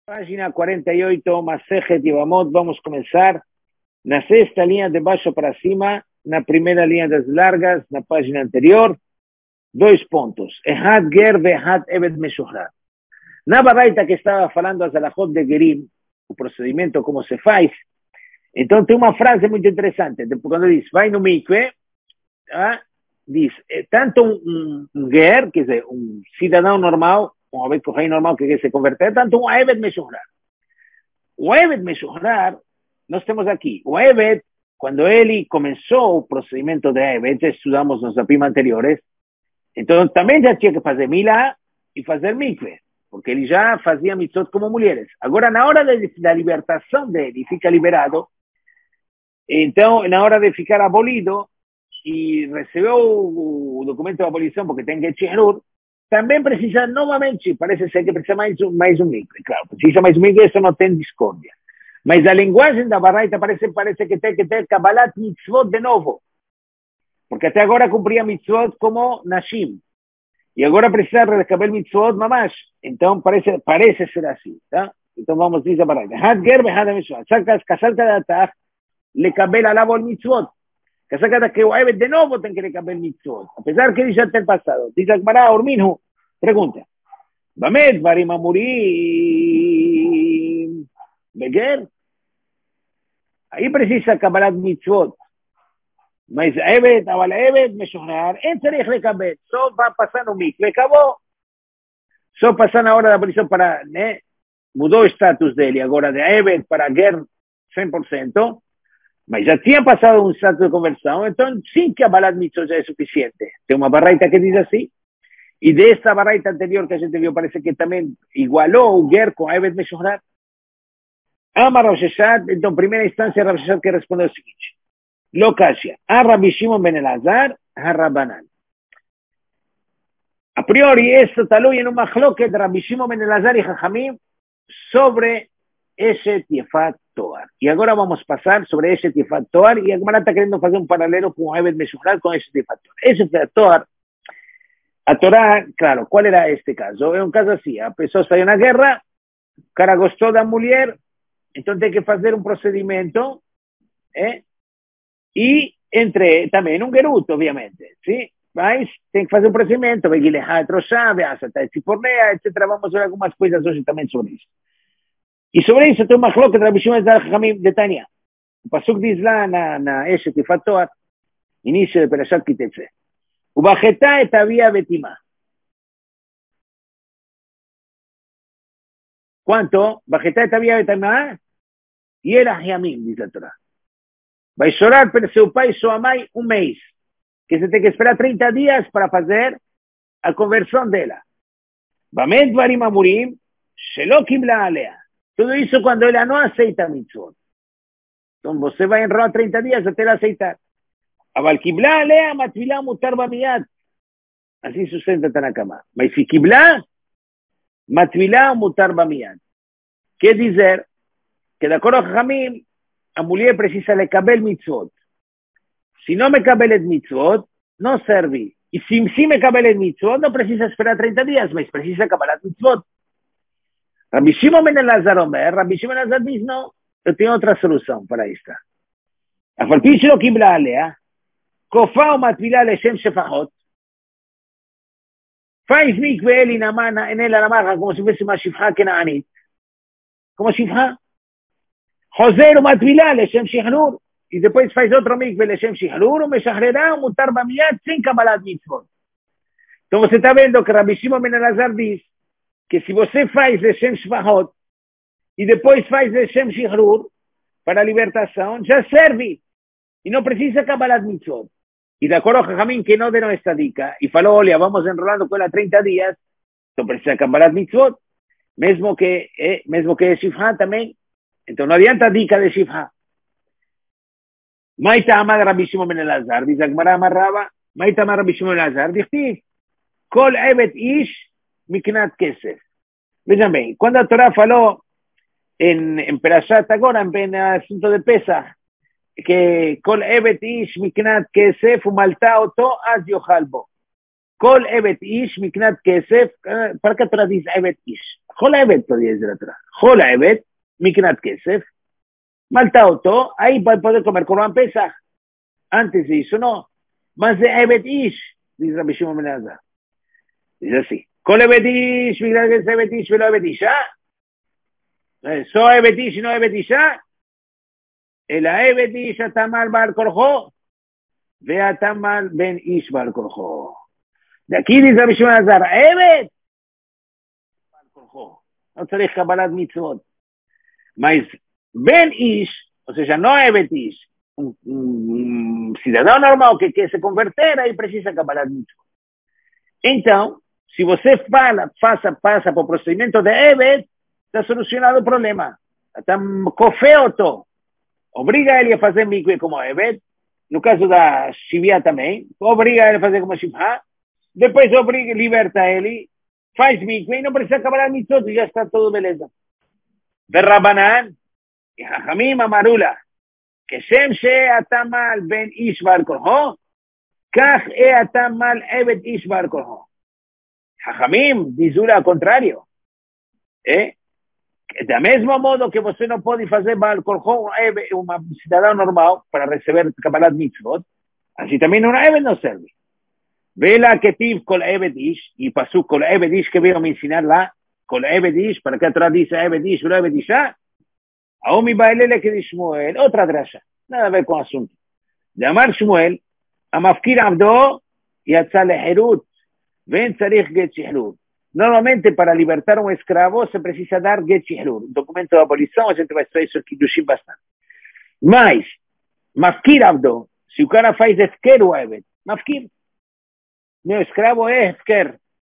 Página 48, Masejet Yevamot, vamos comenzar na sexta linha de baixo para cima, na primeira linha das largas, na página anterior, 2 pontos. Ehad ger ve'ehad eved meshuhrar. Na baraita que estava falando as alachot de gerim, o procedimento como se faz, então tem uma frase muito interessante, quando diz, vai no mikve, diz, tanto um ger, quer dizer, um cidadão normal, um Abed Kohain normal que quer se converter, tanto um Eved Meshuhrar. O Eved Meshuhrar, nós temos aqui, o Eved, quando ele começou o procedimento de Eved, já estudamos nos apima anteriores, então também já tinha que fazer milá e fazer mikve, porque ele já fazia mitzvot como mulheres. Agora, na hora da libertação dele, fica liberado, então, na hora de ficar abolido, e recebeu o documento de abolição, porque tem que tchirur, também precisa novamente, parece ser que precisa mais um mikve, claro, precisa mais um mikve, isso não tem discórdia. Mas a linguagem da Baraita parece que tem que ter Kabbalat mitzvot de novo, porque até agora cumpria mitzvot como Nashim, e agora precisa recabar mitzvot mamash, então parece ser assim, tá? Então vamos dizer a Baraita, Had ger behad mitzvot, casar cada tag, le cabel alabo el mitzvot, casar que o Eved de novo tem que recabar mitzvot, apesar que ele já tem passado. Diz a Gemara, Orminhu, pergunta, Bamed varim amurim beger? Aí precisa Kabbalat mitzvot, mas Eved, aval Eved, meshuhrar, en tzarich lekabel, só vai passar no mikve, acabou. Só passar na hora da abolição para, né, mudou o status dele, agora de Eved para Ger 100%, mas já tinha passado um status de conversão, então sim que a Kabbalat mitzvot já é suficiente. Tem uma baraita que diz assim, e desta baraita anterior que a gente viu, parece que também igualou o Ger com Eved meshuhrar. Amar Rav Sheshet, então, primeira instância, Rav Sheshet que respondeu o seguinte, Lokashia, a Rabbi Shimon ben Elazar, a Rabbanan. A priori, isso talui em uma machloket de Rabbi Shimon ben Elazar e Chachamim sobre Eshet Yefat Toar. E agora vamos passar sobre Eshet Yefat Toar, e a Gemara está querendo fazer um paralelo com o Eved meshuhrar com Eshet Yefat Toar. Eshet Yefat Toar, a Torá, claro, qual era este caso? É um caso assim, a pessoa saiu na guerra, o cara gostou da mulher, então tem que fazer um procedimento, e entre também um geruto, obviamente, sim? Mas tem que fazer um procedimento, Begilehá, Troshá, Beasatá, Tzipornea, etc. Vamos ver algumas coisas hoje também sobre isso. E sobre isso tem uma cloca de Rabbi Shimon de Tânia. O Pasuk diz lá na Eshet Yefat Toar, início de Perashat Kitetse. O Bachetá et Avia Betimá. ¿Cuánto? Bachetá et Avia Betimá. E era Yamim, diz a Torá. Vai chorar pelo seu pai e sua mãe um mês, que você tem que esperar 30 dias para fazer a conversão dela. Bamed varim amurim, shelo kibla alea. Tudo isso quando ela não aceita a mitzvot. Então você vai enrolar 30 dias até ela aceitar. Aval kibla alea, matvilá mutar bamiyad. Assim sustenta Tanakama. Mas se kibla, matvilá mutar bamiyad. Quer dizer que de acordo com Jamim, a mulher precisa lekabel mitzvot. Se não me cabelet mitzvot, não serve. E se me cabelet mitzvot, não precisa esperar 30 dias, mas precisa cabelet mitzvot. Rabbi Shimon ben Elazar Omer, Rabbi Shimon ben Elazar diz, não, eu tenho outra solução para isto. A falpi shelo kibla alea, kofa o matvilá leshem shefachot, faz mikve ele nela na marca, como se fosse uma shifha kenaanit. Como shifha? Joser o matvilá leshem shihrur, e depois faz outro mikve leshem shihrur, o meshahrerá o mutar bamiyad sem kabbalat mitzvot. Então você está vendo que Rabbi Shimon ben Elazar diz que se você faz leshem shvahot e depois faz leshem shihrur para a libertação, já serve. E não precisa kabbalat mitzvot. E de acordo com Jamim que não deram esta dica, e falou, olha, vamos enrolando com ela 30 dias, então precisa kabbalat mitzvot, mesmo que é shivha também. Então não adianta a dica de shivha. Maita amad Rabbi Shimon ben Elazar, diz a Gemara amarrava, Maita amad Rabbi Shimon ben Elazar, diz, Kol evet ish miknat kesef. Vejam bem, quando a Torá falou em Perashat agora, em assunto de Pesach, que Kol evet ish miknat kesef umalta oto az yochal bo. Kol evet ish miknat kesef, para que a Torá diz evet ish? Jola Evet podía decir atrás. Jola Evet, Miknat Kesef, malta auto, ahí va a poder comer Corban Pesach. Antes de eso no. Más de Evet Ish, dice Rabbi Shimon ben Elazar. Dice así. Kol Evet Ish, Miknat Kesef Evet Ish, velo Evet Isha. So Evet Ish, no Evet Isha. El Evet Ish atamal bar korjo. Ve atamal ben Ish bar korjo. De aquí dice Rabbi Shimon ben Elazar, Evet. No צריך קבלת מצוות. Mas Ben Ish, ou seja, não é Bet Ish, cidadão normal que quer se converter, aí precisa Kabbalat Mitzvot. Então, se você passa por procedimento de Evet, está solucionado o problema. Está cofeoto. Obriga ele a fazer mikve como Evet, no caso da Shivia também, obriga ele a fazer como Shivha, depois obriga, liberta ele, faz mikve e não precisa Kabbalat Mitzvot, e já está tudo beleza. ורבנן, חכמים אמרו לה, כשם שאתה מל בין איש ועל כורחו, כך אתה מל עבד איש ועל כורחו. חכמים dizu ao contrário. Da mesmo modo que você não pode fazer Baal Korcho um cidadão normal para receber Kabbalat Mitzvot, assim também um Eved não serve. Vela que tive Kol Eved Ish, e passou Kol Eved Ish que veio me ensinar lá, Kol Eved Ish, para que a Torá diz Eved Ish, Velo Eved Isha, ההוא מבעל אלה כדי שמואל, outra דרשה, nada a ver com o assunto. דאמר שמואל, המפקיר עבדו יצא לחירות, ואין צריך גט שחרור. Normalmente para libertar um escravo se precisa dar get shihrur, um documento de abolição, a gente vai estudar isso aqui do Shim bastante. Mas, mafkir abdo, se o cara faz efker o evet, mafkir, meu escravo é efker,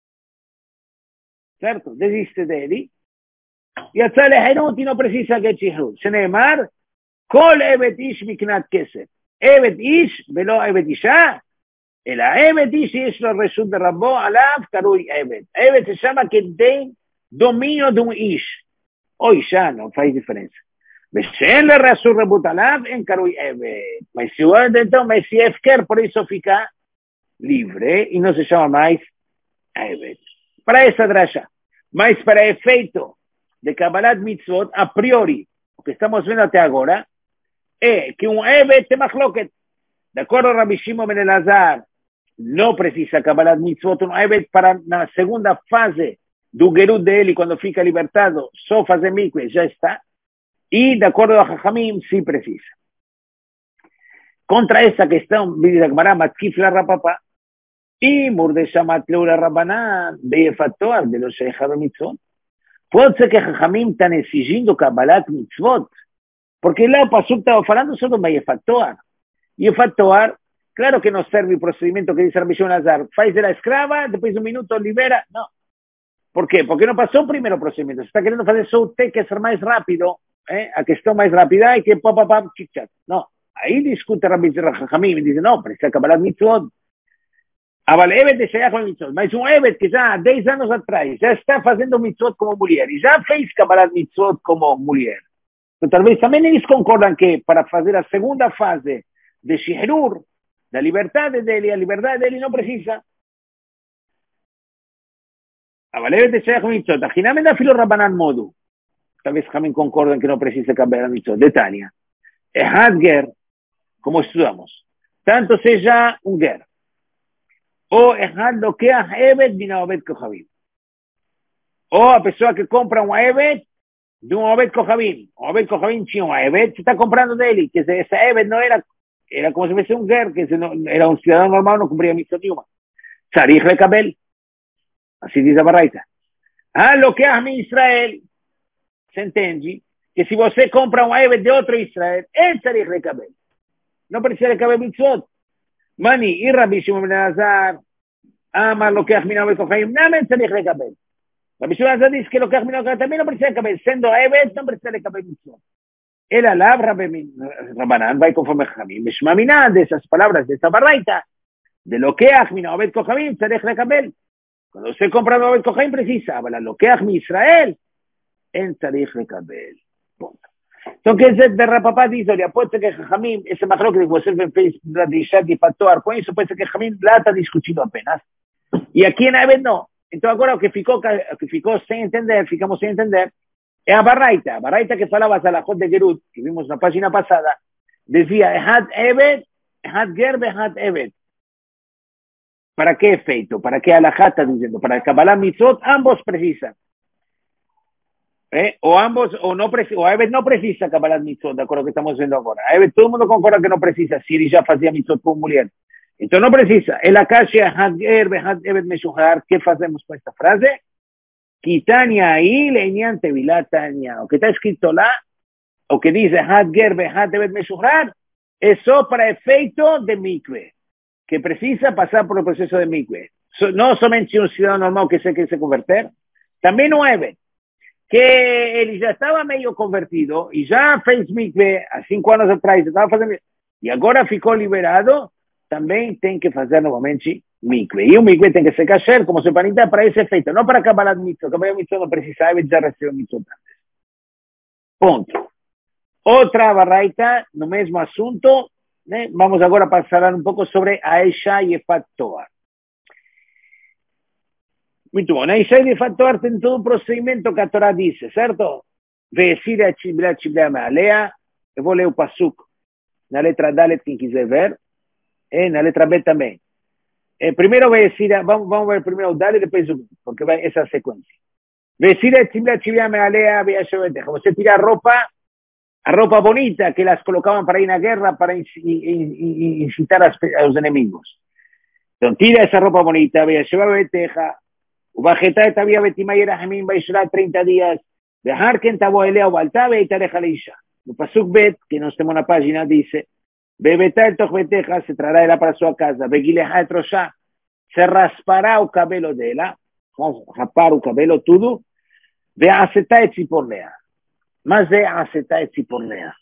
certo? Desiste dele, יצא לחירות e não precisa get shihrur. שנאמר, כל עבד איש מקנת כסף. עבד איש ולא עבד אישה, אלא עבד איש שיש לו רשות ברבו, עליו קרוי עבד. עבד se chama que tem domínio de um איש. או אישה, não faz diferença. ושאין לרשות רבות עליו, אין קרוי עבד. Mas se o então, mas se é efker, por isso fica livre e não se chama mais עבד. Para essa drasha. Mas para efeito de Kabbalat Mitzvot, a priori, o que estamos vendo até agora, é que um Evet tem machloket. De acordo com Rabbi Shimon ben Elazar, não precisa Kabbalat Mitzvot, um Evet para na segunda fase do Gerut dele, quando fica libertado, só fazer mikve, já está. E de acordo com Chachamim, sim precisa. Contra essa questão, diz a Gemara, Matkif la Rapapa, e Murdeshamat leura Rabanan, Beyefatoar, de los Sheikha Mitzvot. Pode ser que Chachamim estão exigindo Kabbalat Mitzvot, porque lá o Pasuk estava falando só do Yefatoar. Yefatoar, claro que não serve o procedimento que diz Rabbi Shimon Azar, faz ela escrava, depois de um minuto libera, não. Por quê? Porque não passou o primeiro procedimento, você está querendo fazer só o T, que é ser mais rápido, a questão mais rápida é que pá, chit-chat. Não, aí discute Rabbi Chachamim e diz, não, precisa Kabbalat Mitzvot. אבל עבד זה שייך למצוות, mas um עבד que já há 10 anos atrás já está fazendo mitzvot como mulher e já fez Kabbalat Mitzvot como mulher. Então, talvez também eles concordam que para fazer a segunda fase de Shihrur, da liberdade dele, a liberdade dele não precisa. אבל עבד זה שייך למצוות, החינם אין אפילו רבנן מודו. talvez também concordam que não precisa Kabbalat Mitzvot. Detalhe, אחד ger, como estudamos, tanto seja um ger, ou אחד לוקח עבד מן העובד כוכבים. ou a pessoa que compra um עבד de um עובד כוכבים. O עובד כוכבים tinha um עבד, você está comprando dele, que esse עבד não era como se fosse um ger, que era um cidadão normal, não cumpria missão nenhuma. צריך לקבל. Assim diz a Baraita. לוקח מישראל. Você entende? Que se você compra um עבד de outro Israel, ele צריך לקבל. não precisa לקבל מצוות. Mani, e Rabbi Shimon ben Elazar, Amar לוקח מן העובד כוכבים, למה צריך לקבל? Rabbi Shimon ben Elazar diz que לוקח מן העובד também não precisa לקבל, sendo עבד, não precisa לקבל מצוות. אלא לאו רבנן, vai conforme חכמים, משמע dessas palavras, dessa baraita, de לוקח מן העובד כוכבים, צריך לקבל. Quando você compra um עובד כוכבים, precisa, אבל לוקח מישראל, אין צריך לקבל. Ponto. Então, quer dizer, de Rapapá diz, olha, pode ser que Chachamim, esse macro que você fez de deixar de fatoar com isso, pode ser que Chachamim lá está discutindo apenas. E aqui na Eved não. Então agora o que ficou sem entender, ficamos sem entender, é a Baraita que falava a Alachot de Gerut, que vimos na página passada, dizia, Ehad Eved, Ehad Ger, Ehad Eved. ¿Para qué efecto? ¿Para qué alajá está diciendo? Para el Kabbalah Mitzvot, ambos precisan. O ambos, o Eved no precisa Kabbalah Mitzvot, de acuerdo que estamos viendo ahora. Eved, todo el mundo concorda que no precisa, si él ya hacía Mitzvot con mujer. Entonces no precisa. El Akashia, Had Ger, Had Eved Meshuhar, ¿qué hacemos con esta frase? Kitania ahí, leñan tevilatania. O que está escrito la, o que dice Had Ger, Had Eved Meshuhar, eso para efecto de mikve, que precisa pasar por el proceso de mikve. No solamente un ciudadano normal que se convertir, también un Eved, que él ya estaba medio convertido y ya fez mikve a 5 años atrás, y ahora ficó liberado, también tiene que hacer nuevamente mikve. Y un mikve tiene que ser kasher, como se panita, para ese efecto, no para Kabbalat Mitzvot. Kabbalat Mitzvot no precisa, ya recibió Mitzvot antes. Punto. Otra barraita, no mismo asunto, vamos ahora a pasar un poco sobre Aisha y Efat Toar. Muito bom. Aisha y Efat Toar tienen todo un procedimiento que la Torah dice, ¿cierto? Decir a Chibla Mealea, eu vou ler o Pasuk na letra Dalet, quem quiser ver, na letra B também. Primeiro vai decir, vamos ver primeiro o Dalet, depois o B, porque vai essa sequência. Decir a Chibla Mealea, você tira a ropa bonita que las colocaban para ir a guerra, para incitar a los enemigos. Entonces tira esa ropa bonita, ve a llevar beteja, ubajeta esta vía betima y era jamín, va a llorar 30 días, dejar que en taboelea o baltabe y tareja leisha. El pasuk bet, que no estemos en la página, dice, bebeta el toj beteja, se traerá ella para su casa, begileja de trosha, se raspará o cabello de ella, rapar o cabello todo, ve a aceta et ziporlea. Más de aceta et ziporlea.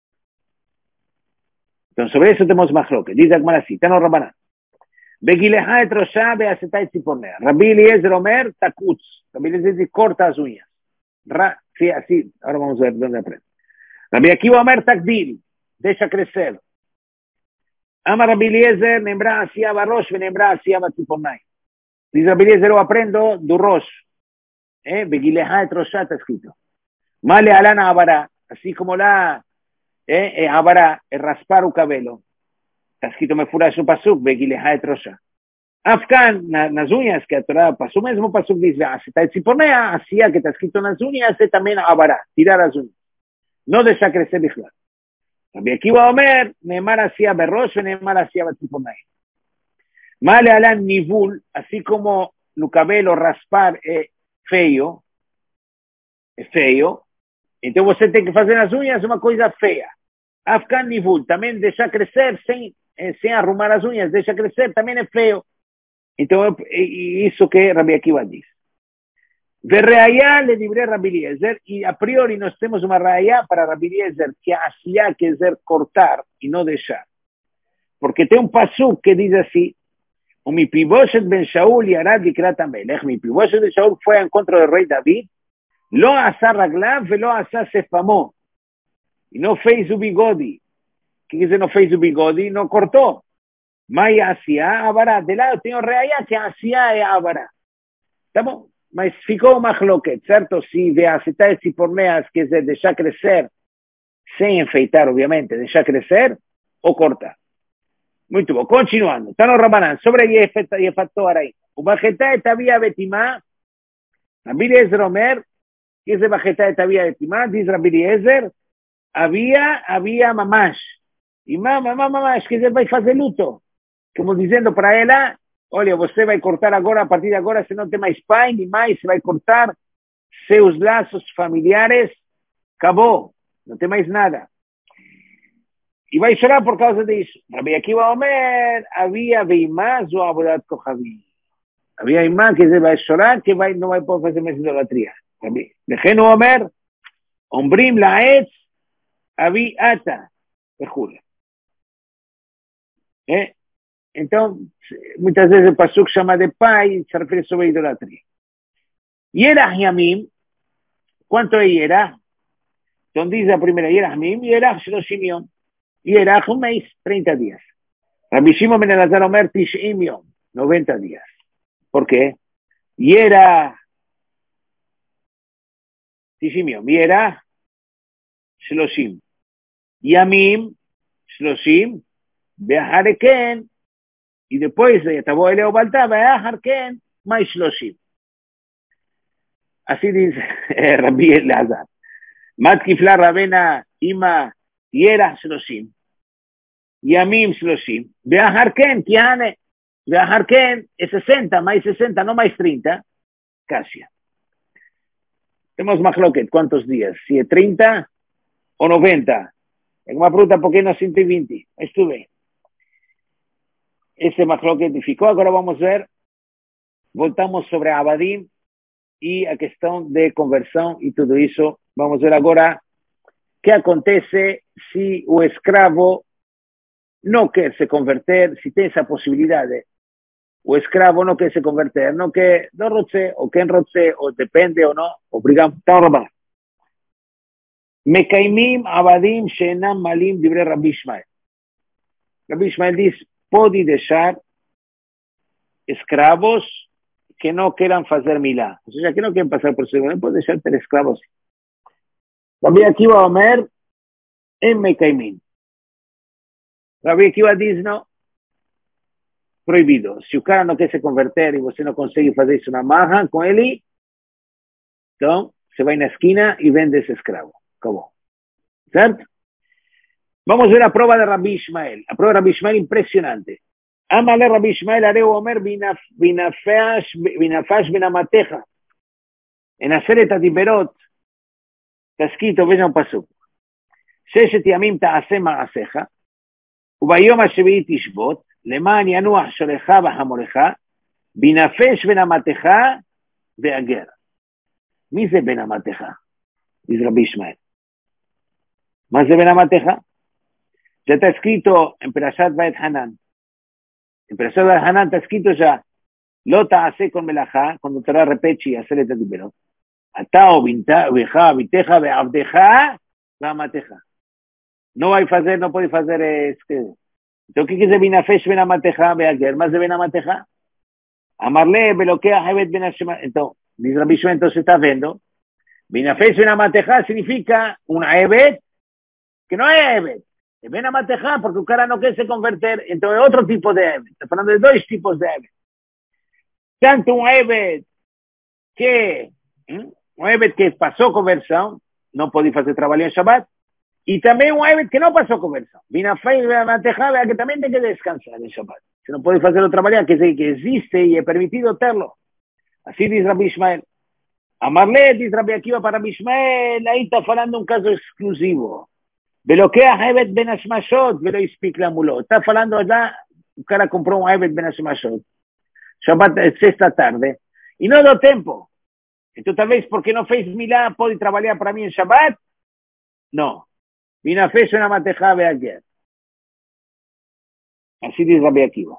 Entonces, sobre eso tenemos más lo que dice Agmar así, Tano Rabanán. Begileja et rosha ve aceta et ziporlea. Rabbi Eliezer Omer takutz. Rabbi Eliezer dice corta las uñas. Sí, así, ahora vamos a ver dónde aprende. Rabbi Akiva Omer takdil, deja crecer. Ama Rabbi Eliezer, nembra hacia Barosh, nembra hacia Batzipornai. Dice Rabbi Eliezer, lo aprendo du Rosh. Begileja et rosha está escrito. Male alana abará, así como la abará, raspar o cabelo. Está escrito me fura su pasuk, begileja et rosha. Afkan, nas uñas, que a Torah pasó mesmo pasuk dice, aceta et zipornea, hacía que está escrito nas uñas, también abará, tirar las uñas. No deja crecer bijla. Rabbi Akiva Omer, neemar hacía berrosh, neemar hacía batzipornei. Male alan nivul, así como el cabelo raspar feo, então você tem que fazer nas unhas uma coisa feia. Afkan nivul, também deixar crescer sem arrumar as unhas, deixa crescer, também é feio. Então, isso que Rabbi Akiva diz. Verreaya le libre Rabbi Eliezer, y a priori nós temos uma reaya para Rabbi Eliezer, que hacía que dizer cortar e não deixar. Porque tem pasuk que diz assim, o Mepiboshet ben Shaul y Arad Likrat HaMelech, Mepiboshet ben Shaul foi ao encontro do rei David, lo asa raglav velo asa sefamó. Y no fez o bigode. ¿Qué dice no fez o bigode? No cortó. Maya hacía abará. De lado tengo reaya que hacía abará. ¿Estamos? Mas ficou machloket, ¿cierto? Si de acetar ciporneas, que es de deixar crecer, sem enfeitar, obviamente, deixar crecer, o cortar. Muito bom. Continuando. Está no Rabanán. Sobre Efat Toar ahí. O bajetá etavía betimá. Rabbi Eliezer Omer, que es de bajetá etavía betimá, dice Rabbi Eliezer, había mamash. E mamash, que vai fazer luto. Como dizendo para ela, olha, você vai cortar agora, a partir de agora, você não tem mais pai, nem mais, você vai cortar seus laços familiares, acabou, não tem mais nada. E vai chorar por causa disso. Rabbi Akiva Omer, havia veimás ou abodat kohavim. Havia imã que vai chorar, que não vai poder fazer mais idolatria. Dejeno Omer, ombrim laetz, avi ata, perjura. Então, muitas vezes o pasuk chama de pai, se refere sobre a idolatria. Yerah Yamim, quanto é Yerah? Então diz a primeira Yerah Yamim, Yerah Shloshim Yom. Yerah um mês, 30 dias. Rabbi Shimon ben Elazar Omer, Tish'im Yom, 90 dias. Por quê? Yera, Tishimiom, Yera, Shloshim. Yamim, Shloshim, Behareken, y después de Tabo Eleo Balta, Beharken, Mai Shloshim. Así dice Rabbi Elazar. Matkifla Rabena Ima Yera Shloshim. Yamim Shloshim. Beharken, Kiane. Beharken es 60, más 60, no más 30. Casi. Tenemos Mahloket, ¿cuántos días? Si es 30 o 90. Es una pregunta, ¿por qué no 120? Estuve. Ese Mahloket ficó. Ahora vamos a ver. Voltamos sobre Abadim y a cuestión de conversión y todo eso. Vamos a ver ahora qué acontece si o escravo no quer se converter, si tiene esa posibilidad de o escravo no quer se converter, no que no roce, o que en roce, o depende o no, obligamos, tarba. Mekaimim abadim she'enam malim dibre Rabbi Ishmael. Rabbi Ishmael dice, pode deixar escravos que no quieran hacer milá. O sea, que no quieren pasar por segundo, puede dejar ser esclavos. Rabbi Akiva Omer, en Mekaimim. Rabbi Akiva dice, no, proibido. Si o cara não quer se converter e você não consegue fazer isso na marra com ele, então você vai na esquina e vende esse escravo. Acabou. Certo? Vamos ver a prova de Rabbi Ishmael. A prova de Rabbi Ishmael impressionante. Amale Rabbi Ishmael areu omer binafash benamateja. En Aseret Adiberot está escrito, veja um pasuk. Sheshet yamim ta'aseh ma'aseja, ubayom השביעי תשבות, למען ינוח שורך וחמורך, בנפש בנמתך והגר. מי זה בנמתך? dice Rabbi Ishmael. ¿Más de בנמתך? Ya está escrito en Perashat Vaet Hanan. En Perashat Vaet Hanan está escrito ya, לא תעשה כל מלאכה, cuando Torah repete y hacer את הדיברות, אתה ובנך, ביתך ועבדך ואמתך. No va a hacer, no puede hacer entonces, ¿qué dice Binafesh ben Amateja beager? ¿Más de ben Amateja? Amarle, beloquea, Hebet ben Hashema. Entonces, dice Rabbi Shua, entonces está viendo. Binafesh ben Amateja significa un Hebet que no es Hebet. Es ben Amateja porque un cara no quiere se convertir. Entonces, otro tipo de Hebet. Está hablando de dos tipos de Hebet. Tanto un Hebet que pasó conversión, no podía hacer trabajo en Shabbat. Y también un Hebet que no pasó conversión. Vina fe y vea que también tiene que descansar en Shabbat. Si no puede hacer otra manera, que existe y es permitido tenerlo. Así dice Rabbi Ishmael. Amarle, dice Rabbi Akiva para Rabbi Ishmael, ahí está hablando un caso exclusivo. Veloquea Hebet ben Hashmashot, velo ispik la mulot. Está hablando allá, un cara compró un Hebet ben Hashmashot. Shabbat, sexta tarde. Y no dio tiempo. Entonces tal vez porque no fez milá, puede trabajar para mí en Shabbat. No. Binafesh ben Amateja beager. Así dice Rabbi Akiva.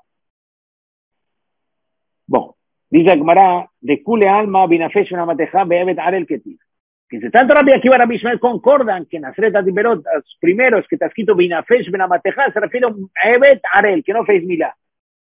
Bueno, dice Agmará, de Kule Alma, Binafesh ben Amateja beavet arel ketiv. Que si tanto Rabbi Akiva y Rabbi Ishmael concordan que en Aseret Adiberot, los primeros que está escrito Binafesh ben Amateja, se refiere a Evet Arel, que no fez milá.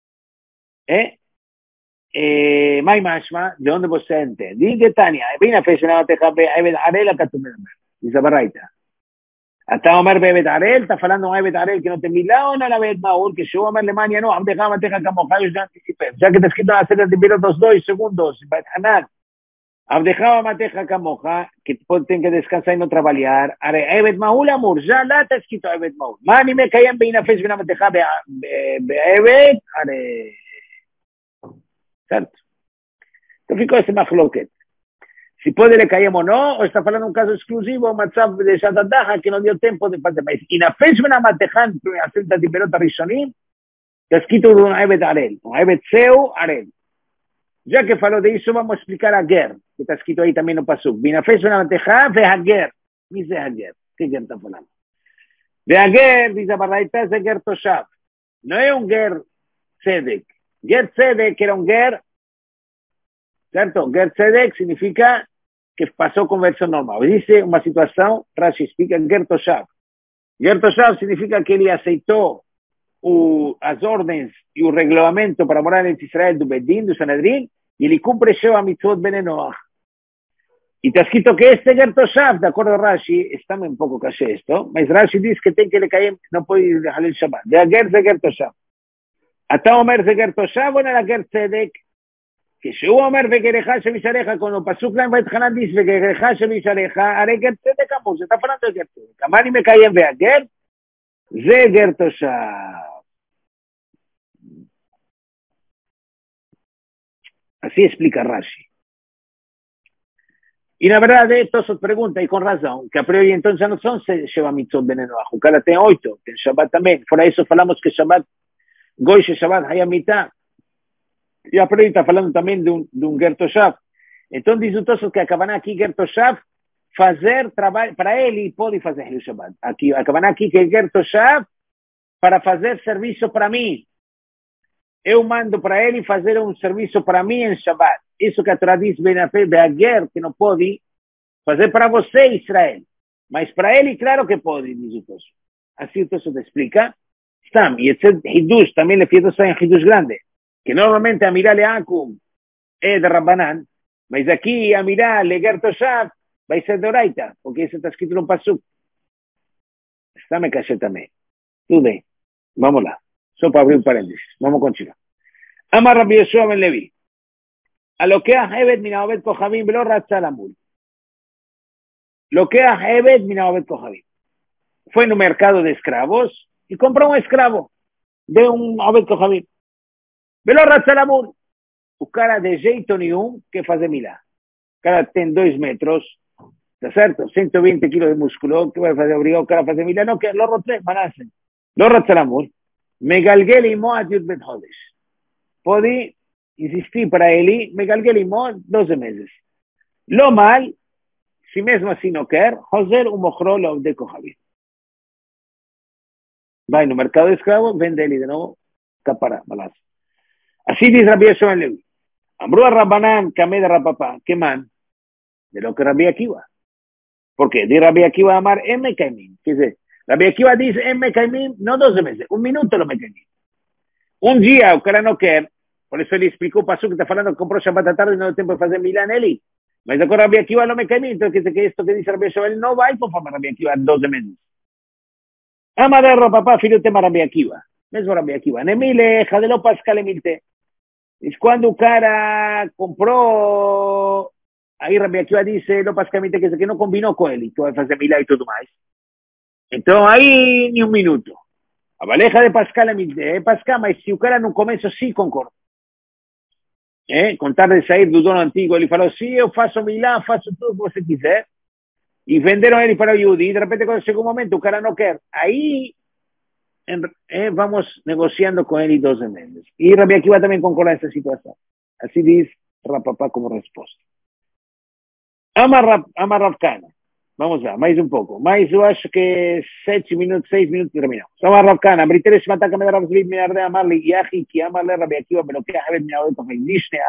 Mai Mashma, ¿de dónde vos se entiende? Dice Tania, Binafesh ben Amateja beavet arel a Katumemer. Dice Baraita. Hasta Omer Bebet Arel, está hablando de Bebet Arel que no te mila o no la Bebet Maur, que yo Omer Alemania no, Abdeja Mateja Camoja, yo ya anticipé. Ya que te escrito hacer el primero 2 segundos, Bebet Hanan. Abdeja Mateja Camoja, que tienen que descansar y no trabajar. Are Bebet Maur Amur, ya la te escrito Bebet Maur. Mani me caían Beina Fesh Bena Mateja Bebet, Are. ¿Cierto? Te fico ese Mahloket. Si puede le caemos o no, o está hablando un caso exclusivo, Matzav de Shatadaha, que no dio tiempo de parte de país. Y na fesh ben Amatejan, hacer la tiperota Rishonim, está escrito de un Hebet Arel, un Hebet Seu Arel. Ya que faló de eso, vamos a explicar a Ger, que está escrito ahí también en Pasuk. Bina fesh ben Amatejan, ve Hager. Dice Hager. ¿Qué Ger está hablando? De Hager, dice Barraita, es de Ger Toshav. No es un Ger Tzedek. Ger Tzedek era un Ger, ¿cierto? Ger Tzedek significa que pasó conversión normal. Dice una situación, Rashi explica Ger Toshav. Ger Toshav significa que él aceitó las órdenes y un reglamento para morar en Israel de Bedín, de Sanedrín, y él cumple Sheva Mitzvot Benenoach. Y está escrito que este Ger Toshav, de acuerdo a Rashi, está un poco caché esto, mas Rashi dice que tiene que le caer, no puede dejar el Shabbat. De Ger Toshav. Hasta Omer de Ger Toshav, bueno, la Ger Tzedek, que si Omer de Gereja Shemishareja, cuando Pasuk Lan Beit Hanan dice que Gereja Shemishareja, haré Ger Tzedek, se está hablando de Ger Tzedek. Amani me caen de Ger, de Ger Toshav. Así explica Rashi. Y la verdad, esto se pregunta, y con razón, que a priori entonces no son Sheva Mitzvot Benenoach, Jukala tiene 8, que en Shabbat también. Por eso hablamos que Shabbat, Goy Shabbat, hay a mitad. Y a priori está hablando también de un Ger Toshav. Entonces dice entonces que acaban aquí Ger Toshav, hacer trabajo para él y puede hacer el Shabbat. Aquí acaban aquí que Ger Toshav para hacer servicio para mí. Eu mando para ele fazer um serviço para mim em Shabbat. Isso que a Torá diz, Beager, que não pode fazer para você, Israel. Mas para ele, claro que pode, diz o Tosso. Assim o Tosso te explica. Stam, e esse Hidush, também le fieto sai em Hidush grande. Que normalmente a mirar Leakum é de Rabbanan, mas aqui a mirar Leger Toshav vai ser de Oraita, porque isso está escrito no Pasuk. Está me caché também. Tudo bem. Vamos lá. Só para abrir un paréntesis. Vamos a continuar. Amar Rabbi Yeshua ben Levi. A lo que ha Ebed Minaobed Kohabim Velo Ratzalamul. Lo que ha Ebed Minaobed Kohabim. Fue en un mercado de esclavos y compró un esclavo de un Obed Kohabim. Velo Ratzalamul. O cara de Jeitonium que faz de milá. O cara tem 2 metros, está certo? 120 kilos de músculo, que vai fazer obrigado o cara a fazer milá? No, que lo rotre, manacen. Lo Ratzalamul. Megalgel y Moad Yud Bet Hodesh. Podí insistir para Eli, Megalgel y Moad 12 meses. Lo mal, si mesmo así no quer, Joser un mojro lo de Kohabim. Va en un mercado de esclavos, vende Eli de nuevo, capara, balazo. Así dice Rabbi Yeshua en Levi. Ambrú a Rabbanan, Kamed a Rapapá, ¿qué man? De lo que Rabbi Akiva. ¿Por qué? De Rabbi Akiva amar M. Kaimim. ¿Qué es? Rabbi Akiva dice M. Kaimim, no 12 meses, un minuto lo me Kaimim. Un día, o cara no quer, por eso le explicó, pasó que está hablando que compró Shabbat a tarde y no hay tiempo de hacer Milán, Eli. Mas de acuerdo Rabbi Akiva lo me Kaimim, entonces que esto que dice Rabbi Yeshua no va y por favor Rabbi Akiva 12 meses. Ama de Rapapá, filo tema Rabbi Akiva. Mesmo Rabbi Akiva. Nemile, jadelo pascal emilte. Es cuando un cara compró, ahí Rabbi Akiva dice, lo pascalmente que no combinó con él, y tú vas a hacer milagro y todo más. Entonces ahí ni un minuto. A baleja de Pascal, mas si un cara no comienzo sí concordo. Contar de sair do dono antigo, ele falou, sí, yo faço milagro, faço todo lo que você quiser. Y venderon él para o Yudi, y de repente cuando llegó un momento, un cara no quer. Ahí vamos negociando con él y 12 meses. Y Rabbi Akiva también concorda en esta situación. Así dice Rapapá como respuesta. Ama Rav Kana. Vamos a más un poco. Más yo acho que 6 minutos terminamos. Ama Rav Kana. Briteres mataka me Rav Zvid me arde amarle yahi ki amarle Rabbi Akiva, pero que haber me haber tomado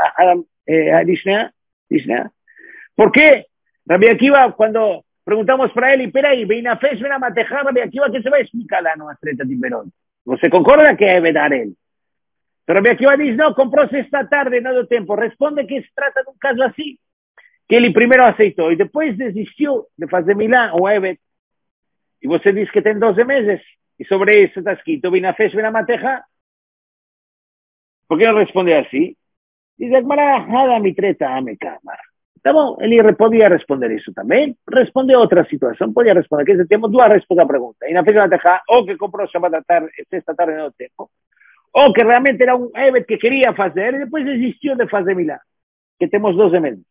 Dishnea. ¿Por qué? Rabbi Akiva cuando preguntamos para él, y espera ahí, ven a Fesh, ven a Matejar, Rabbi Akiva, ¿qué se va a explicar la nueva treta de Timberón? ¿No se concorda que debe dar él? Pero Rabbi Akiva dice, no, compróse esta tarde, no dio tiempo. Responde que se trata de un caso así, que él primero aceitó y después desistió de hacer Milán o Evet. Y usted dice que tiene 12 meses, y sobre eso está escrito, ven a Fesh, ven a Matejar. ¿Por qué no responde así? Dice, nada, mi treta, me cámara. Él podía responder eso también. Responde otra situación, podía responder que tenemos dos respuestas a la pregunta. Y la fecha de o que compró Shabbat esta tarde no tiempo, o que realmente era un Evet que quería hacer y después desistió de hacer Milán. Que tenemos 12 meses.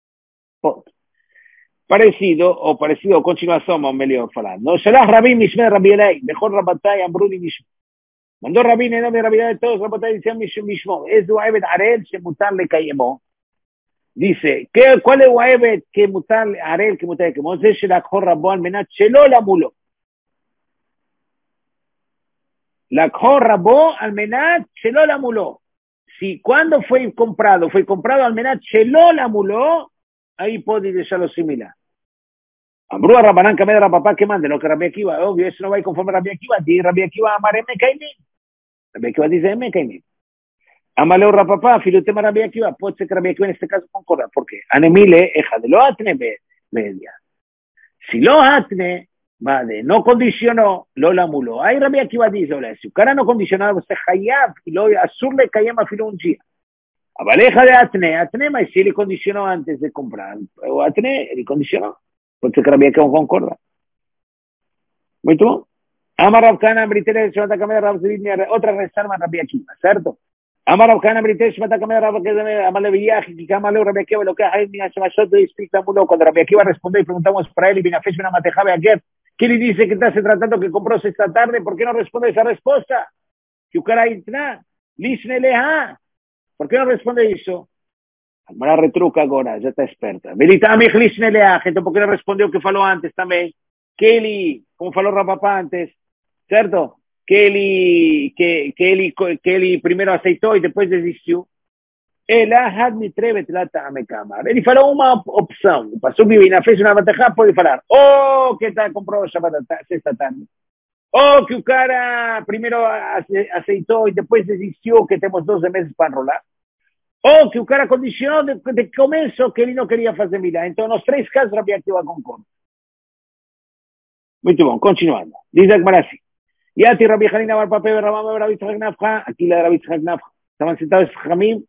Parecido, a continuación, me leo falando. Shalah Rabbi Mishmeh Rabbi Elai, mejor Rabbatay, Ambruni Mishmeh. Mandó Rabbi Nenome Rabbi Elai, todos Rabbatay decían Mishmeh. Es un Evet Arel, se mutar le cayemo. Dice, ¿cuál es el Evet que mutar Arel, que mutar le cayemo? Es el Akhor Rabbo al menat, Shelo la mulo. La Akhor Rabbo al menat, Shelo la mulo. Si cuando fue comprado al menat, Shelo la mulo, ahí puede dejarlo similar. Ambrú a Rabbanán Kamed Rapapá que mande lo que Rabbi Akiva, obvio, eso no va a ir conforme a Rabbi Akiva, dice Rabbi Akiva amar M. Kaimim. Rabbi Akiva dice M. Kaimim. Amaleo Rapapá, filutema Rabbi Akiva, puede ser que Rabbi Akiva en este caso concorda. ¿Por qué? Anemile, eja de lo atne media. Si lo atne, vale, no condicionó, lo la muló. Ahí Rabbi Akiva dice, hola, si cara no condicionado, se hayab, y lo azul le cayama filo un día. Abaleja de atne, mas si le condicionó antes de comprar, o atne, le condicionó. Puede ser que Rabbi Akiva concorda. Muy bien. Amar Rabkana, Britere, se va a cambiar otra reserva Rabbi Akiva, ¿cierto? Amar Rabkana, Britere, se va a cambiar Rabbi Akiva, Amale Villaje, que Amale Rabbi Akiva, lo que hay en Shemashot de Espíritu, cuando Rabbi Akiva responde y preguntamos para él, y Binafesh, una matejabe ayer, ¿qué le dice que está se tratando que compró esta tarde? ¿Por qué no responde esa respuesta? Yukara Itna, Lisneleha, ¿por qué no responde eso? Amara retruca ahora, ya está experta. Veritame, Lisneleha, gente, ¿por qué no respondió que faló antes también? Kelly, como faló Rapapá antes, ¿cierto? Que él primero aceitó y después desistió. El ahad mi trevet la tame cámara. Él faló una opción. Pasó que vino a hacer una bateja, puede falar. Oh, ¿qué tal compró esta tarde? Oh, que un cara primero aceitó y después desistió, que tenemos 12 meses para enrolar. Oh, que un cara condicionó de comienzo que él no quería hacer mira. Entonces, los tres casos Rabbi Akiva concorda. Muy bien, continuando. Dice Akbarasi. Ya ti Rabbi Hanina Bar Pape Rabbi Rabbi Tzchak Nafja, aquí la Rabbi Tzchak Nafja. Estaban sentados Jamim,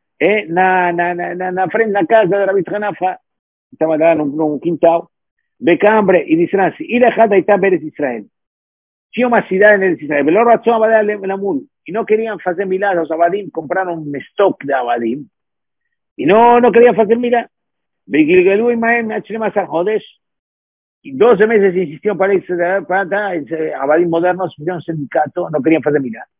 frente a la casa de Rabbi Tzchak Nafja. Estaban en un quintal de cambre y dicen así, y la jata está Beres Israel. Si una ciudad en el Israel, pero razón a darle la mul y no querían hacer milagros, Abadim compraron un stock de Abadim y no querían hacer milagros. Begilgalu y Maem Hachlema Sarjodesh. Y 12 meses insistió para irse Abadim modernos, un sindicato, no querían hacer mirar.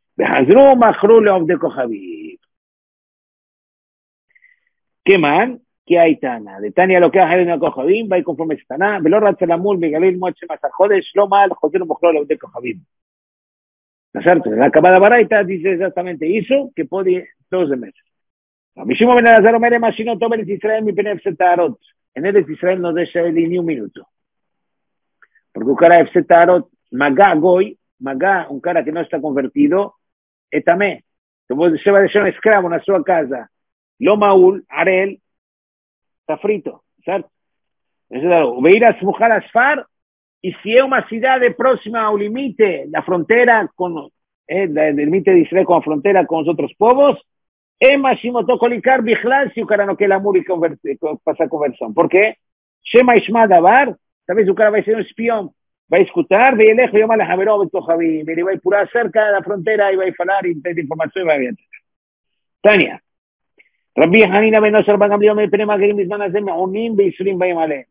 ¿Qué man? ¿Qué hay Tana? De Tania lo que hace en el Kohabim, va y conforme está nada. Velorra Tzalamul, Megalil, Moche, Masajodes, lo mal, José no mojó lo de Kohabim. ¿No es cierto? La Kabbalah Baraita dice exactamente eso, que puede 12 meses. Mishimo Ben Elazar Omer, Mashino, Tomer, Israel, mi Penef Setarot. En el Israel no deja ni un minuto. Porque un cara de Tarot, Magá Goy, Magá, un cara que no está convertido, Etamé. Como se va a dejar un esclavo en su casa, lo Maul, Arel, está frito, ¿cierto? Eso es algo. Veiras Mujar Asfar, y si es una ciudad próxima al límite, la frontera con, el límite de Israel con la frontera con los otros pueblos, es Mashimo Tokolicar, Bijlan, si un cara no queda muy pasa conversión. ¿Por qué? Shema Ishma Dabar, tal vez un cara va a ser un espión, va a escuchar, ve el eje, yo me la javeró, me va a ir pura cerca de la frontera y va a hablar y pedir información y va a ver. Tania, Rabbi Hanina ben Nosar ban Gamliel me pene magerim bizman hazeh me'onim beisurim ba'im aleh.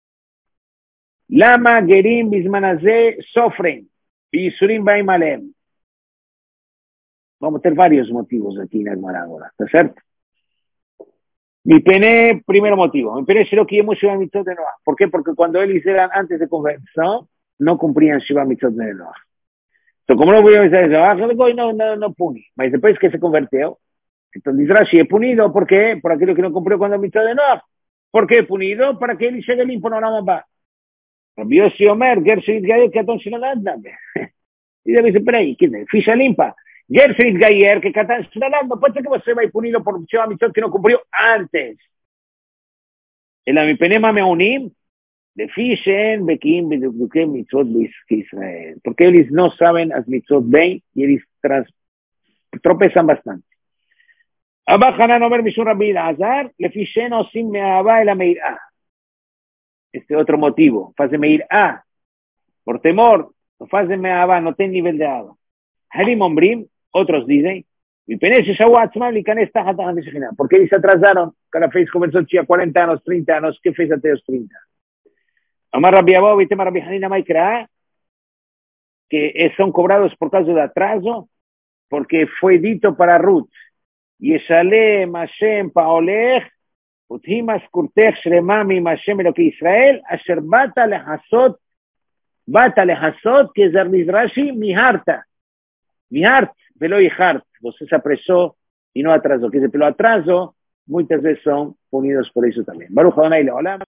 Lama gerim bizman hazeh sofren beisurim ba'im aleh. Vamos a tener varios motivos aquí en el Maragora, ¿está cierto? Mi pene, primero motivo. Mi pene se lo que hemos llevado a mitzvot de Noah. ¿Por qué? Porque cuando él hicieron antes de conversión, no cumplían Shiva mitzvot de Noah. Entonces, como no voy a decir eso, no puni. Pero después que se convirtió, entonces Rashi es punido. ¿Por qué? Por aquello que no cumplió cuando mitzvot de Noah. ¿Por qué punido? Para que él llegue limpio, no la va. Rabbi Yossi Omer, Gershon Gayer, que atón sin nada. Y debe ser por ahí, ¿quién es? Ficha limpa. Gershon Gayer, que atón sin nada, no puede ser que se vaya punido por Shiva mitzvot que no cumplió antes. El Amipenema Meonim, de Fishen, Bekim, Bedukem, Mitzvot, Israel. Porque ellos no saben las Mitzvot Ben y ellos tropezan bastante. Abba Hanan Omer Mishun Rabbi Azar, le Fishen Osim Me'aba el Ameirah. Este otro motivo, faz de Meirah, por temor, no faz de Me'aba, no tiene nivel de agua. Harim Ombrim, otros dicen, porque ellos se atrasaron, cada vez comenzó a 40 años, 30 años, ¿qué fecha te los 30? Amar Rabbi Abba, Vitema Rabbi Hanina Maikra, que son cobrados por causa de atraso, porque fue dito para Ruth, Yeshalem Hashem Paolech, Uthimas Kurtech Shremami Hashem lo que Israel, Asher Bata Lehasot, que es Rashi, Miharta, Mihart, Velo y Hart, vos se apresó y no atrasó, que se pelo atraso, muchas veces son punidos por eso también. Baruch Adonai Leolam.